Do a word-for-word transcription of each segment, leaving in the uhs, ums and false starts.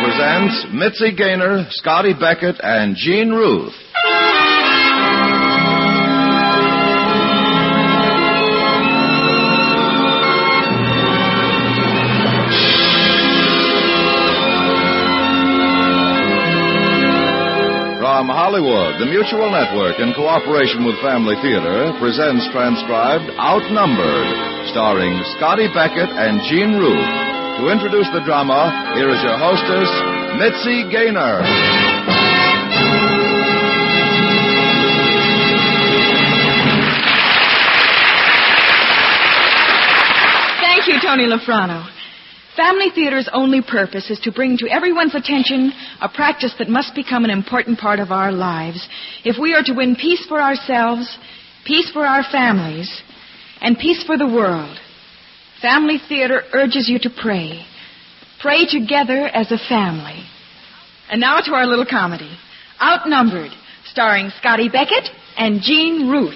presents Mitzi Gaynor, Scotty Beckett, and Gene Ruth. From Hollywood, the Mutual Network, in cooperation with Family Theater, presents transcribed Outnumbered, starring Scotty Beckett and Gene Ruth. To introduce the drama, here is your hostess, Mitzi Gaynor. Thank you, Tony Lafrano. Family Theater's only purpose is to bring to everyone's attention a practice that must become an important part of our lives if we are to win peace for ourselves, peace for our families, and peace for the world. Family Theater urges you to pray. Pray together as a family. And now to our little comedy, Outnumbered, starring Scotty Beckett and Gene Ruth.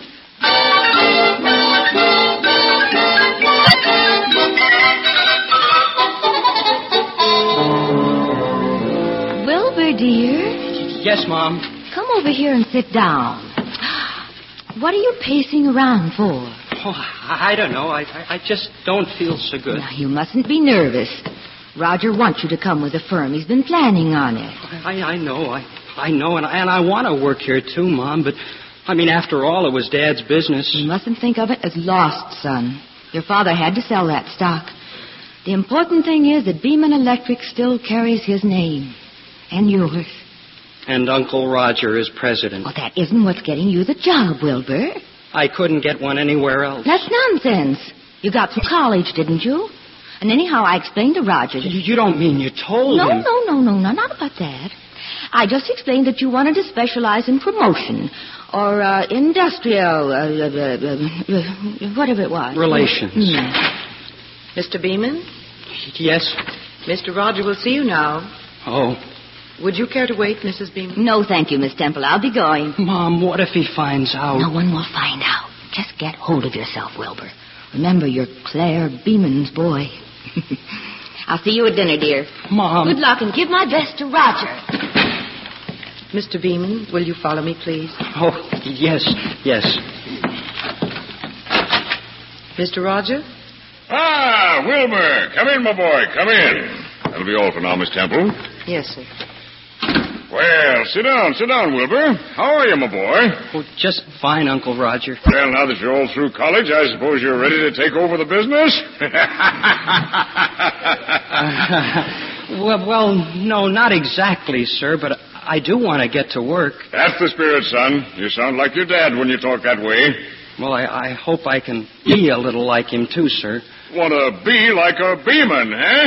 Wilbur, dear. Yes, Mom. Come over here and sit down. What are you pacing around for? Oh, I, I don't know. I, I I just don't feel so good. Now, you mustn't be nervous. Roger wants you to come with the firm. He's been planning on it. I, I know. I, I know, and I, and I want to work here, too, Mom, but, I mean, after all, it was Dad's business. You mustn't think of it as lost, son. Your father had to sell that stock. The important thing is that Beeman Electric still carries his name. And yours. And Uncle Roger is president. Well, that isn't what's getting you the job, Wilbur. I couldn't get one anywhere else. That's nonsense. You got through college, didn't you? And anyhow, I explained to Roger that... You, you don't mean you told no, him? No, no, no, no, not about that. I just explained that you wanted to specialize in promotion or uh, industrial, uh, uh, uh, whatever it was. Relations. Hmm. Mister Beeman? Yes? Mister Roger will see you now. Oh. Would you care to wait, Missus Beeman? No, thank you, Miss Temple. I'll be going. Mom, what if he finds out? No one will find out. Just get hold of yourself, Wilbur. Remember, you're Claire Beeman's boy. I'll see you at dinner, dear. Mom. Good luck, and give my best to Roger. Mister Beeman, will you follow me, please? Oh, yes, yes. Mister Roger? Ah, Wilbur. Come in, my boy. Come in. That'll be all for now, Miss Temple. Yes, sir. Well, sit down, sit down, Wilbur. How are you, my boy? Oh, just fine, Uncle Roger. Well, now that you're all through college, I suppose you're ready to take over the business? uh, well, well, no, not exactly, sir, but I do want to get to work. That's the spirit, son. You sound like your dad when you talk that way. Well, I, I hope I can be a little like him, too, sir. Want to be like a Beeman, eh?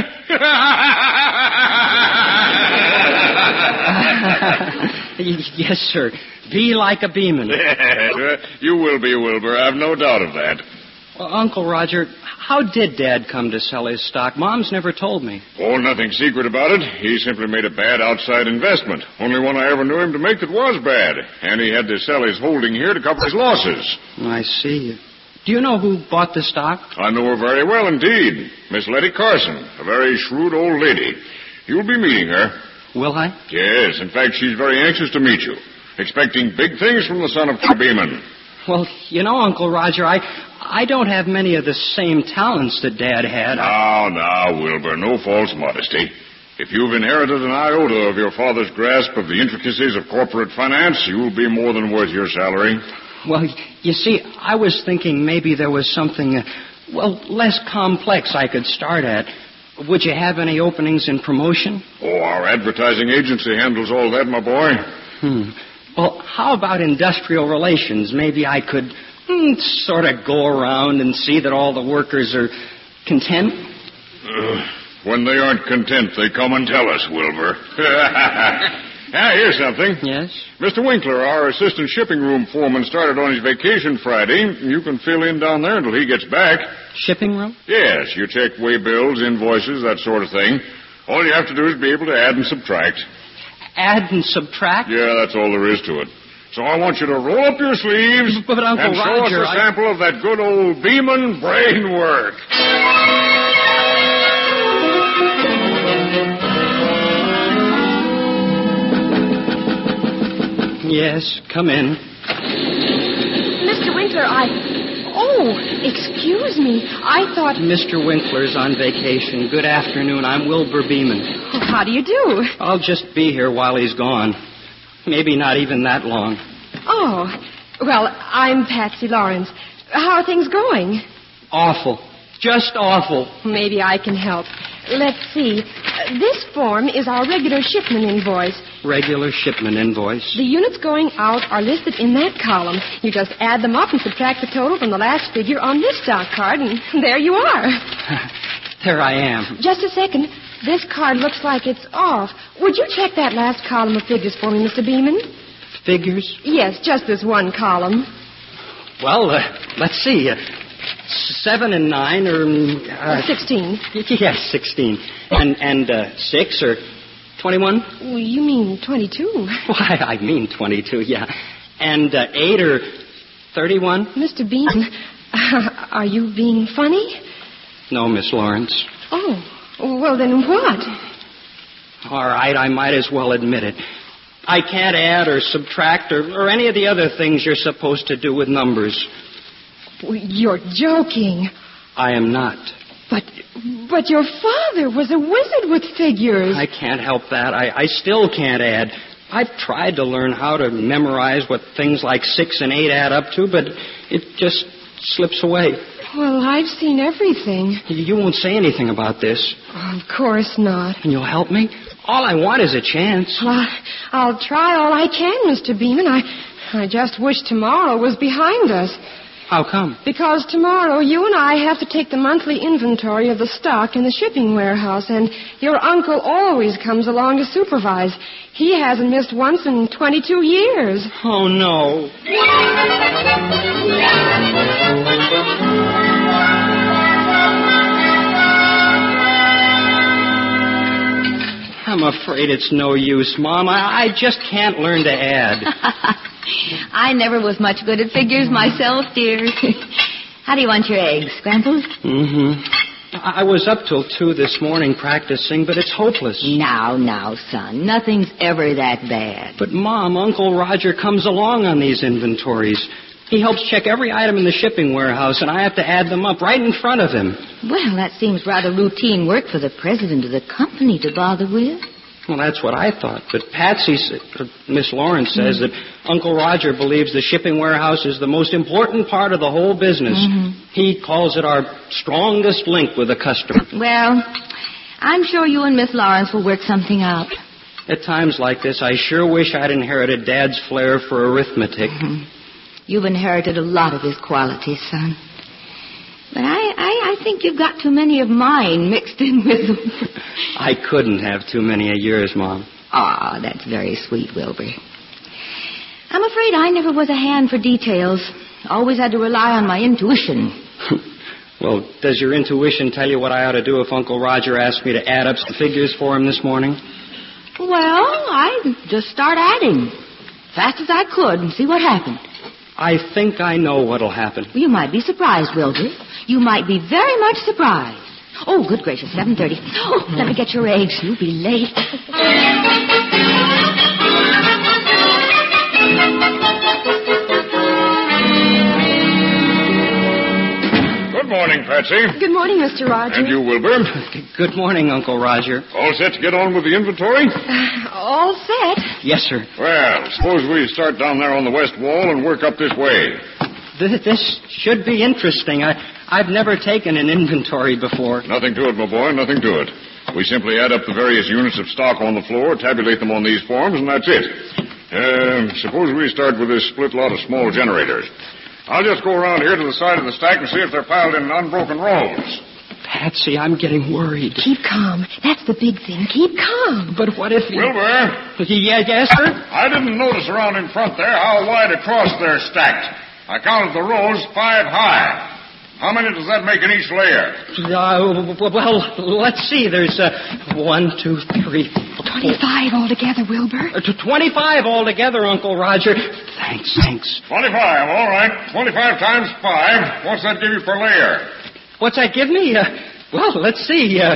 Yes, sir. Be like a Beeman. You will be, Wilbur. I've no doubt of that. Well, Uncle Roger, how did Dad come to sell his stock? Mom's never told me. Oh, nothing secret about it. He simply made a bad outside investment. Only one I ever knew him to make that was bad. And he had to sell his holding here to cover his losses. I see. Do you know who bought the stock? I know her very well indeed. Miss Letty Carson, a very shrewd old lady. You'll be meeting her. Will I? Yes. In fact, she's very anxious to meet you. Expecting big things from the son of Beeman. Well, you know, Uncle Roger, I I don't have many of the same talents that Dad had. Now, now, Wilbur, no false modesty. If you've inherited an iota of your father's grasp of the intricacies of corporate finance, you'll be more than worth your salary. Well, you see, I was thinking maybe there was something, uh, well, less complex I could start at. Would you have any openings in promotion? Oh, our advertising agency handles all that, my boy. Hmm. Well, how about industrial relations? Maybe I could hmm, sort of go around and see that all the workers are content? Uh, when they aren't content, they come and tell us, Wilbur. Ah, here's something. Yes? Mister Winkler, our assistant shipping room foreman, started on his vacation Friday. You can fill in down there until he gets back. Shipping room? Yes, you check way bills, invoices, that sort of thing. All you have to do is be able to add and subtract. Add and subtract? Yeah, that's all there is to it. So I want you to roll up your sleeves but, but Uncle and show Roger, us a I... sample of that good old Beeman brain work. Yes, come in. Mister Winkler, I... Oh, excuse me. I thought... Mister Winkler's on vacation. Good afternoon. I'm Wilbur Beeman. Oh, how do you do? I'll just be here while he's gone. Maybe not even that long. Oh, well, I'm Patsy Lawrence. How are things going? Awful. Just awful. Maybe I can help. Let's see. Uh, this form is our regular shipment invoice. Regular shipment invoice. The units going out are listed in that column. You just add them up and subtract the total from the last figure on this stock card, and there you are. There I am. Just a second. This card looks like it's off. Would you check that last column of figures for me, Mister Beeman? Figures? Yes, just this one column. Well, uh, let's see. Uh, seven and nine are... Uh, Sixteen. Yes, sixteen. And, and uh, six or twenty-one? Well, you mean twenty-two. Why, I mean twenty-two, yeah. And uh, eight or thirty-one? Mister Beeman, are you being funny? No, Miss Lawrence. Oh, well, then what? All right, I might as well admit it. I can't add or subtract or, or any of the other things you're supposed to do with numbers. You're joking. I am not. But but your father was a wizard with figures. I can't help that. I, I still can't add. I've tried to learn how to memorize what things like six and eight add up to, but it just slips away. Well, I've seen everything. You won't say anything about this. Oh, of course not. And you'll help me? All I want is a chance. Well, I, I'll try all I can, Mister Beeman. I, I just wish tomorrow was behind us. How come? Because tomorrow you and I have to take the monthly inventory of the stock in the shipping warehouse, and your uncle always comes along to supervise. He hasn't missed once in twenty-two years. Oh, no. I'm afraid it's no use, Mom. I, I just can't learn to add. I never was much good at figures myself, dear. How do you want your eggs? Scrambled? Mm-hmm. I was up till two this morning practicing, but it's hopeless. Now, now, son. Nothing's ever that bad. But, Mom, Uncle Roger comes along on these inventories. He helps check every item in the shipping warehouse, and I have to add them up right in front of him. Well, that seems rather routine work for the president of the company to bother with. Well, that's what I thought. But Patsy, uh, Miss Lawrence says mm-hmm. that Uncle Roger believes the shipping warehouse is the most important part of the whole business. Mm-hmm. He calls it our strongest link with the customer. Well, I'm sure you and Miss Lawrence will work something out. At times like this, I sure wish I'd inherited Dad's flair for arithmetic. Mm-hmm. You've inherited a lot of his qualities, son. But I, I, I think you've got too many of mine mixed in with them. I couldn't have too many of yours, Mom. Ah, oh, that's very sweet, Wilbur. I'm afraid I never was a hand for details. Always had to rely on my intuition. Well, does your intuition tell you what I ought to do if Uncle Roger asked me to add up some figures for him this morning? Well, I'd just start adding. Fast as I could and see what happened. I think I know what'll happen. Well, you might be surprised, Wilbur. You might be very much surprised. Oh, good gracious, seven thirty. Oh, let me get your eggs. You'll be late. Good morning, Patsy. Good morning, Mister Roger. And you, Wilbur. Good morning, Uncle Roger. All set to get on with the inventory? Uh, all set. Yes, sir. Well, suppose we start down there on the west wall and work up this way. This, this should be interesting. I, I've never taken an inventory before. Nothing to it, my boy, nothing to it. We simply add up the various units of stock on the floor, tabulate them on these forms, and that's it. Uh, suppose we start with this split lot of small generators. I'll just go around here to the side of the stack and see if they're piled in unbroken rows. Patsy, I'm getting worried. Keep calm. That's the big thing. Keep calm. But what if... Wilbur? Yeah, yes, sir? I didn't notice around in front there how wide across they're stacked. I counted the rows five high. How many does that make in each layer? Uh, well, let's see. There's uh, one, two, three... Twenty-five altogether, Wilbur. Uh, to twenty-five altogether, Uncle Roger. Thanks, thanks. Twenty-five, all right. Twenty-five times five. What's that give you per layer? What's that give me? Uh, well, let's see. Uh,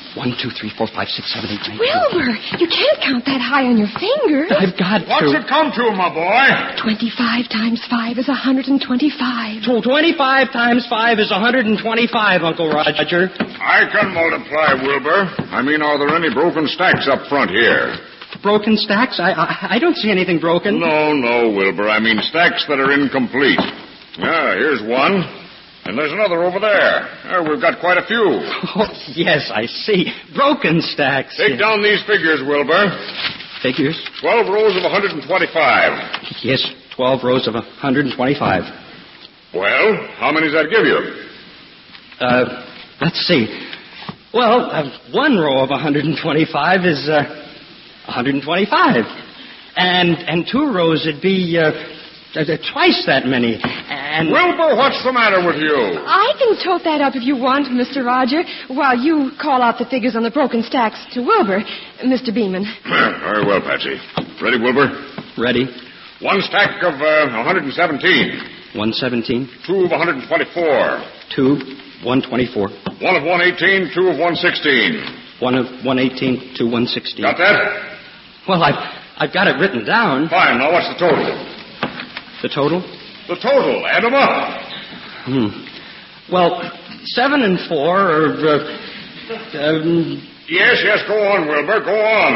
One, two, three, four, five, six, seven, eight, nine. Wilbur, you can't count that high on your fingers. I've got What's to. it come to, my boy? Twenty-five times five is a hundred and twenty-five. So twenty-five times five is one hundred twenty-five, Uncle Roger. I can multiply, Wilbur. I mean, are there any broken stacks up front here? Broken stacks? I, I I don't see anything broken. No, no, Wilbur. I mean stacks that are incomplete. Ah, here's one. And there's another over there. Uh, we've got quite a few. Oh, yes, I see. Broken stacks. Take yes. down these figures, Wilbur. Figures? Twelve rows of one hundred twenty-five. Yes, twelve rows of one hundred twenty-five. Well, how many does that give you? Uh, let's see. Well, uh, one row of one hundred twenty-five is uh, one hundred twenty-five. And and two rows would be uh, uh, twice that many. And Wilbur, what's the matter with you? I can tote that up if you want, Mister Roger, while you call out the figures on the broken stacks to Wilbur, Mister Beeman. Very well, Patsy. Ready, Wilbur? Ready? One stack of uh, one hundred seventeen. one seventeen. Two of one hundred twenty-four. Two, one twenty-four. One of one eighteen, two of one sixteen. One of one eighteen, two one sixteen. Got that? Well, I've I've got it written down. Fine. Now, what's the total? The total? The total. Add them up. Hmm. Well, seven and four are. Uh, um, Yes, yes. Go on, Wilbur. Go on.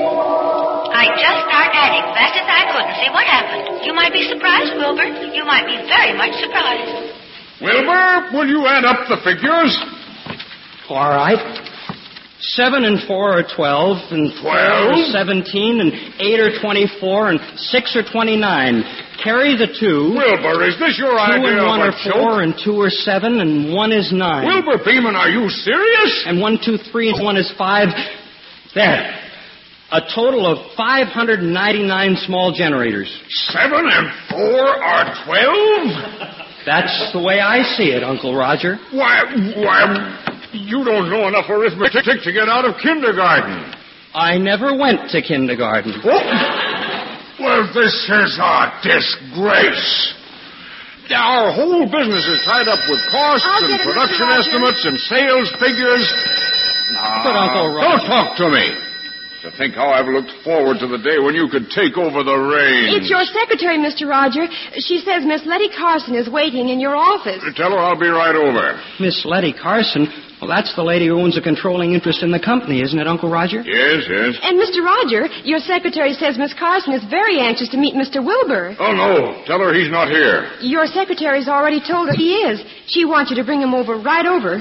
I just start adding fast as I could and see what happened. You might be surprised, Wilbur. You might be very much surprised. Wilbur, will you add up the figures? all right. Seven and four are twelve, and Twelve? are seventeen, and eight are twenty-four, and six are twenty-nine. Carry the two. Wilbur, is this your Two idea and one of are a four, joke? and two are seven, and one is nine. Wilbur Beeman, are you serious? And one, two, three, and one is five. There. A total of five hundred ninety-nine small generators. Seven and four are twelve? That's the way I see it, Uncle Roger. Why, why, you don't know enough arithmetic to get out of kindergarten. I never went to kindergarten. Oh. Well, this is a disgrace. Our whole business is tied up with costs I'll and get it, production Mister Rogers. estimates and sales figures. But, Uncle Roger... Don't talk to me. To think how I've looked forward to the day when you could take over the reins. It's your secretary, Mister Roger. She says Miss Letty Carson is waiting in your office. Tell her I'll be right over. Miss Letty Carson, well, that's the lady who owns a controlling interest in the company, isn't it, Uncle Roger? Yes, yes. And Mister Roger, your secretary says Miss Carson is very anxious to meet Mister Wilbur. Oh, no. Tell her he's not here. Your secretary's already told her he is. She wants you to bring him over right over.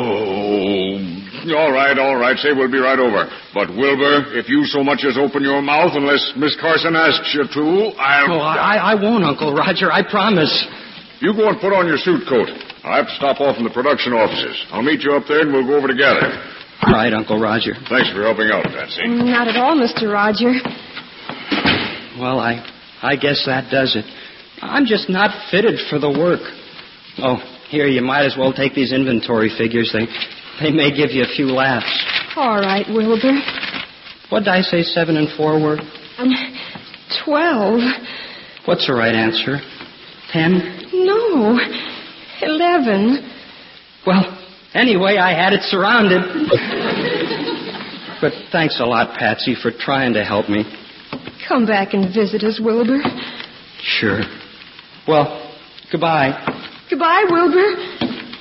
Oh, all right, all right. Say we'll be right over. But, Wilbur, if you so much as open your mouth unless Miss Carson asks you to, I'll... Oh, I, I won't, Uncle Roger. I promise. You go and put on your suit coat. I'll have to stop off in the production offices. I'll meet you up there and we'll go over together. All right, Uncle Roger. Thanks for helping out, Patsy. Not at all, Mister Roger. Well, I, I guess that does it. I'm just not fitted for the work. Oh, here, you might as well take these inventory figures. They, they may give you a few laughs. All right, Wilbur. What did I say seven and four were? Um, twelve. What's the right answer? Ten? No, eleven. Well, anyway, I had it surrounded. But thanks a lot, Patsy, for trying to help me. Come back and visit us, Wilbur. Sure. Well, goodbye. Goodbye, Wilbur.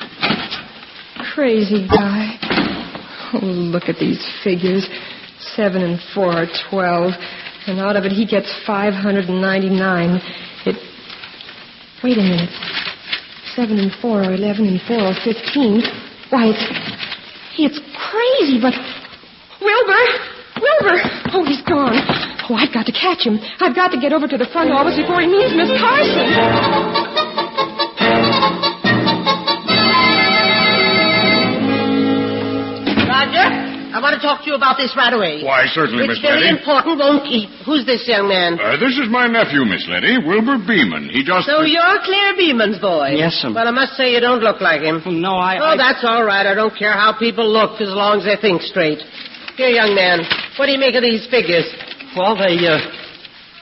Crazy guy. Oh, look at these figures. Seven and four are twelve. And out of it, he gets five hundred ninety-nine. It... Wait a minute. Seven and four are eleven and four are fifteen. Why, it's... It's crazy, but... Wilbur! Wilbur! Oh, he's gone. Oh, I've got to catch him. I've got to get over to the front office before he meets Miss Carson. I want to talk to you about this right away. Why, certainly, It's Miss very Letty. important, won't keep. Who's this young man? Uh, this is my nephew, Miss Letty, Wilbur Beeman. He just... So you're Claire Beeman's boy? Yes, ma'am. Well, I must say you don't look like him. No, I... Oh, I... that's all right. I don't care how people look as long as they think straight. Here, young man, what do you make of these figures? Well, they, uh...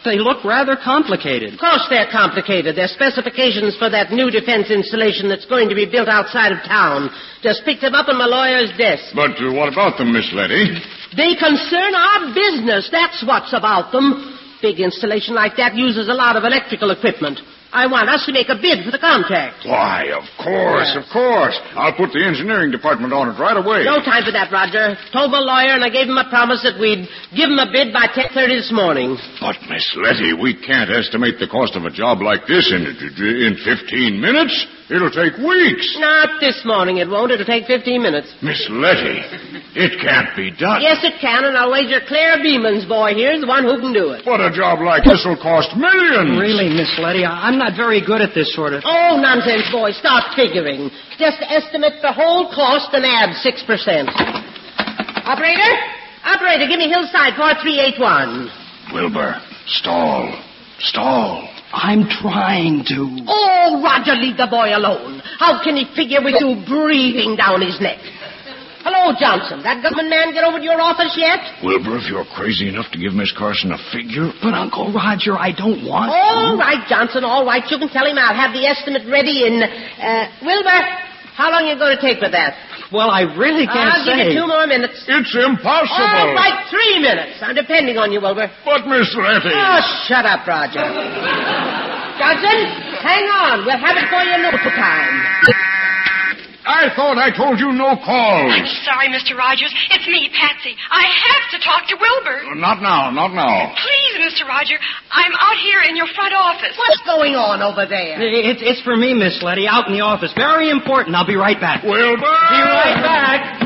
they look rather complicated. Of course they're complicated. They're specifications for that new defense installation that's going to be built outside of town. Just picked them up on my lawyer's desk. But uh, what about them, Miss Letty? They concern our business. That's what's about them. Big installation like that uses a lot of electrical equipment. I want us to make a bid for the contract. Why, of course, Yes. of course. I'll put the engineering department on it right away. No time for that, Roger. Told my lawyer, and I gave him a promise that we'd give him a bid by ten thirty this morning. But, Miss Letty, we can't estimate the cost of a job like this in in fifteen minutes. It'll take weeks. Not this morning, it won't. It'll take fifteen minutes. Miss Letty, it can't be done. Yes, it can, and I'll wager Claire Beeman's boy here is the one who can do it. But a job like this will cost millions. Really, Miss Letty, I- I'm not very good at this sort of... Oh, nonsense, boy. Stop figuring. Just estimate the whole cost and add six percent. Operator? Operator, give me Hillside four three eight one. Wilbur, stall. Stall. I'm trying to... Oh, Roger, leave the boy alone. How can he figure with you breathing down his neck? Hello, Johnson. That government man get over to your office yet? Wilbur, if you're crazy enough to give Miss Carson a figure... But, Uncle Roger, I don't want All to. right, Johnson, all right. You can tell him I'll have the estimate ready in... Uh, Wilbur, how long are you going to take with that? Well, I really can't I'll say. give you two more minutes. It's impossible. All right, three minutes. I'm depending on you, Wilbur. But, Miss Letty... Oh, shut up, Roger. Johnson, hang on. We'll have it for you in no time. I thought I told you no calls. I'm sorry, Mister Rogers. It's me, Patsy. I have to talk to Wilbur. Not now, not now. Please, Mister Roger. I'm out here in your front office. What's going on over there? It, it's for me, Miss Letty, out in the office. Very important. I'll be right back. Wilbur! Be right back.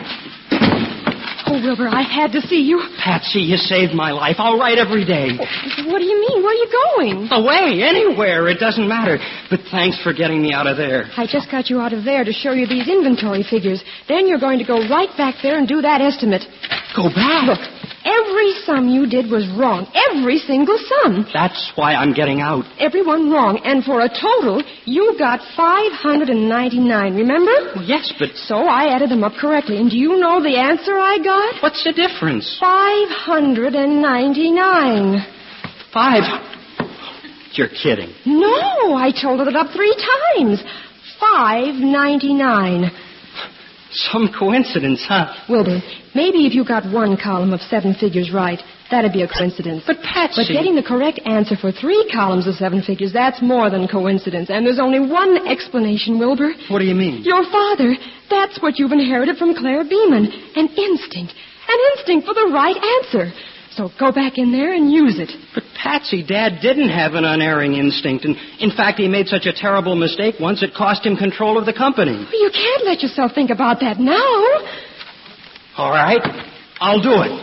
Oh, Wilbur, I had to see you. Patsy, you saved my life. I'll write every day. What do you mean? Where are you going? Away, anywhere. It doesn't matter. But thanks for getting me out of there. I just got you out of there to show you these inventory figures. Then you're going to go right back there and do that estimate. Go back. Look, every sum you did was wrong. Every single sum. That's why I'm getting out. Everyone wrong. And for a total, you got five hundred ninety-nine, remember? Well, yes, but So I added them up correctly. And do you know the answer I got? what's the difference? five hundred ninety-nine. Five. You're kidding. No, I totaled it up three times. five ninety-nine. Some coincidence, huh? Wilbur, maybe if you got one column of seven figures right, that'd be a coincidence. But, Patsy... But getting the correct answer for three columns of seven figures, that's more than coincidence. And there's only one explanation, Wilbur. What do you mean? Your father. That's what you've inherited from Claire Beeman. An instinct. An instinct for the right answer. So go back in there and use it. But, Patsy, Dad didn't have an unerring instinct. And, in fact, he made such a terrible mistake once it cost him control of the company. You can't let yourself think about that now. All right. I'll do it.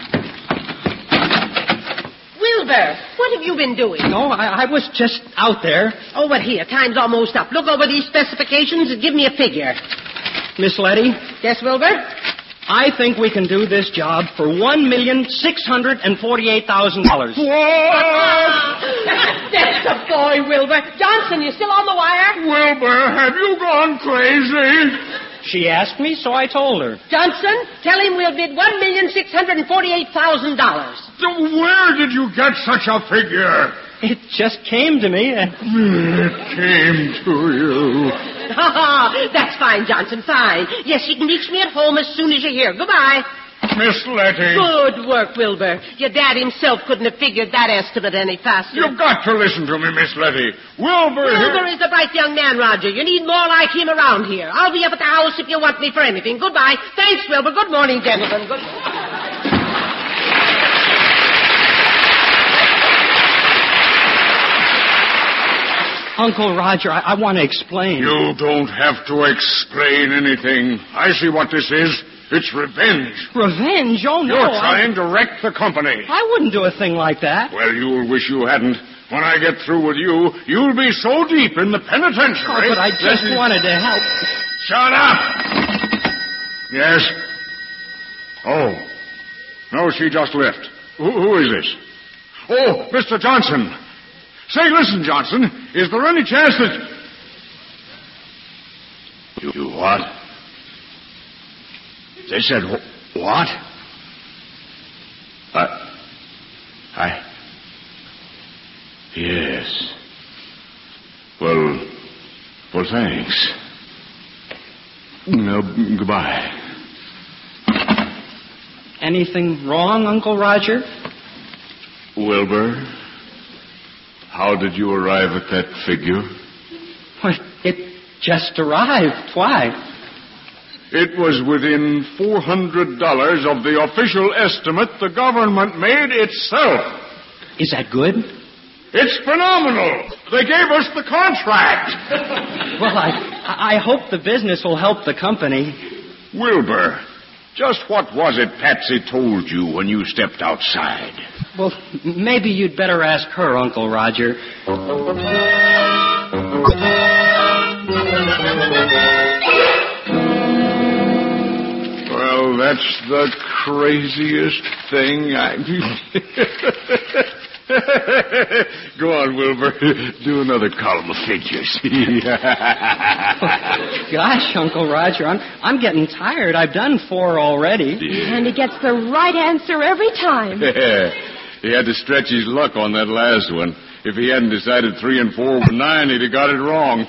Wilbur, what have you been doing? No, I, I was just out there. Oh, well, here. Time's almost up. Look over these specifications and give me a figure. Miss Letty, Yes, Wilbur? I think we can do this job for one million six hundred and forty-eight thousand dollars. That's the boy, Wilbur. Johnson, you still on the wire? Wilbur, have you gone crazy? She asked me, so I told her. Johnson, tell him we'll bid one million six hundred and forty-eight thousand dollars. Where did you get such a figure? It just came to me. And... It came to you. That's fine, Johnson, fine. Yes, you can reach me at home as soon as you're here. Goodbye. Miss Letty. Good work, Wilbur. Your dad himself couldn't have figured that estimate any faster. You've got to listen to me, Miss Letty. Wilbur Wilbur here... is a bright young man, Roger. You need more like him around here. I'll be up at the house if you want me for anything. Goodbye. Thanks, Wilbur. Good morning, gentlemen. Good morning. Uncle Roger, I, I want to explain. You don't have to explain anything. I see what this is. It's revenge. Revenge? Oh, no. You're I- trying to wreck the company. I wouldn't do a thing like that. Well, you'll wish you hadn't. When I get through with you, you'll be so deep in the Oh, penitentiary. but I just that- wanted to help. Shut up! Yes? Oh. No, she just left. Who, who is this? Oh, Mister Johnson. Say, listen, Johnson. Is there any chance that... You, you what? They said wh- what? I... I... thanks. No, goodbye. Anything wrong, Uncle Roger? Wilbur, how did you arrive at that figure? What, it just arrived. Why? It was within four hundred dollars of the official estimate the government made itself. Is that good? It's phenomenal. They gave us the contract. Well, I, I hope the business will help the company. Wilbur, just what was it Patsy told you when you stepped outside? Well, maybe you'd better ask her, Uncle Roger. Well, that's the craziest thing I... Go on, Wilbur. Do another column of figures. Gosh, Uncle Roger, I'm, I'm getting tired. I've done four already. Yeah. And he gets the right answer every time. Yeah. He had to stretch his luck on that last one. If he hadn't decided three and four were nine, he'd have got it wrong.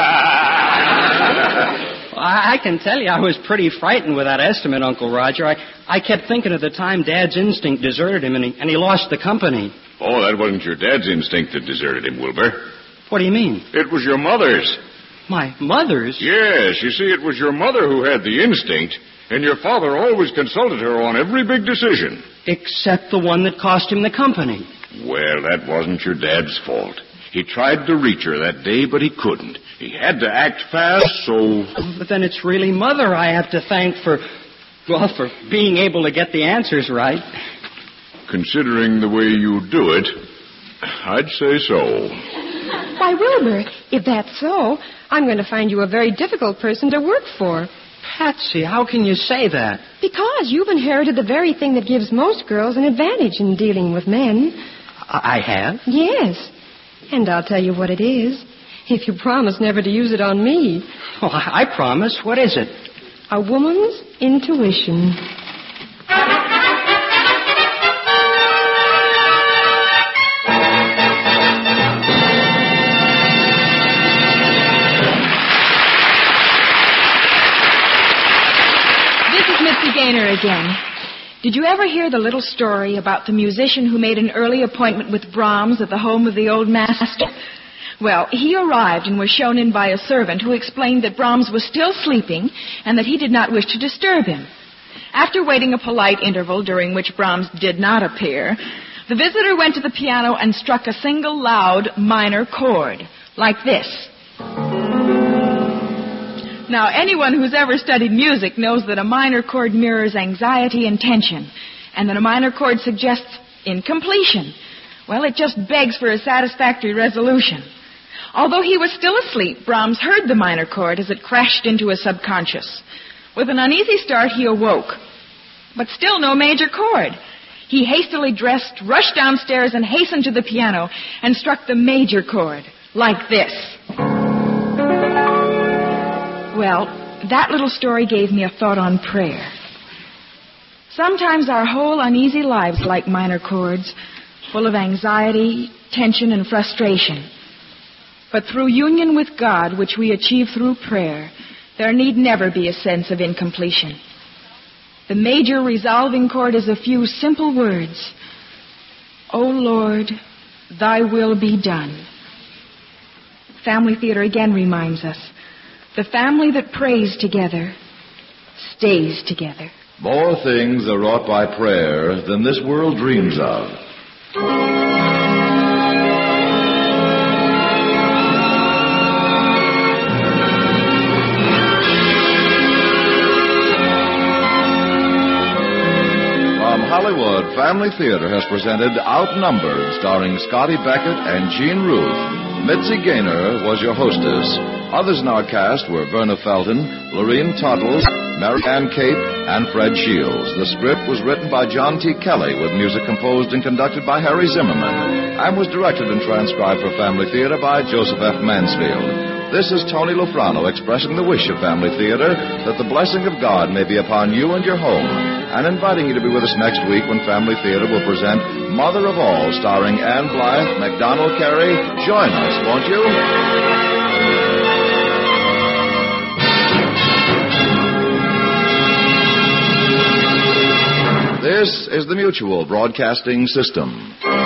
I, I can tell you I was pretty frightened with that estimate, Uncle Roger. I, I kept thinking at the time Dad's instinct deserted him, and he, and he lost the company. Oh, that wasn't your dad's instinct that deserted him, Wilbur. What do you mean? It was your mother's. My mother's? Yes, you see, it was your mother who had the instinct, and your father always consulted her on every big decision. Except the one that cost him the company. Well, that wasn't your dad's fault. He tried to reach her that day, but he couldn't. He had to act fast, so... But then it's really Mother I have to thank for, well, for being able to get the answers right. Considering the way you do it, I'd say so. Why, Wilbur, if that's so, I'm going to find you a very difficult person to work for. Patsy, how can you say that? Because you've inherited the very thing that gives most girls an advantage in dealing with men. I have? Yes. And I'll tell you what it is. If you promise never to use it on me. Oh, I, I promise. What is it? A woman's intuition. Gaynor again. Did you ever hear the little story about the musician who made an early appointment with Brahms at the home of the old master? Well, he arrived and was shown in by a servant who explained that Brahms was still sleeping and that he did not wish to disturb him. After waiting a polite interval during which Brahms did not appear, the visitor went to the piano and struck a single loud minor chord, like this. Now, anyone who's ever studied music knows that a minor chord mirrors anxiety and tension, and that a minor chord suggests incompletion. Well, it just begs for a satisfactory resolution. Although he was still asleep, Brahms heard the minor chord as it crashed into his subconscious. With an uneasy start, he awoke. But still no major chord. He hastily dressed, rushed downstairs, and hastened to the piano and struck the major chord, like this. Well, that little story gave me a thought on prayer. Sometimes our whole uneasy lives like minor chords, full of anxiety, tension, and frustration. But through union with God, which we achieve through prayer, there need never be a sense of incompletion. The major resolving chord is a few simple words. O Lord, thy will be done. Family Theater again reminds us, the family that prays together stays together. More things are wrought by prayer than this world dreams of. From Hollywood, Family Theater has presented Outnumbered, starring Scotty Beckett and Jean Ruth. Mitzi Gaynor was your hostess. Others in our cast were Verna Felton, Lorene Toddles, Mary Ann Cape, and Fred Shields. The script was written by John T. Kelly with music composed and conducted by Harry Zimmerman and was directed and transcribed for Family Theater by Joseph F. Mansfield. This is Tony Lofrano expressing the wish of Family Theater that the blessing of God may be upon you and your home, and inviting you to be with us next week when Family Theater will present Mother of All, starring Anne Blythe, MacDonald Carey. Join us, won't you? This is the Mutual Broadcasting System.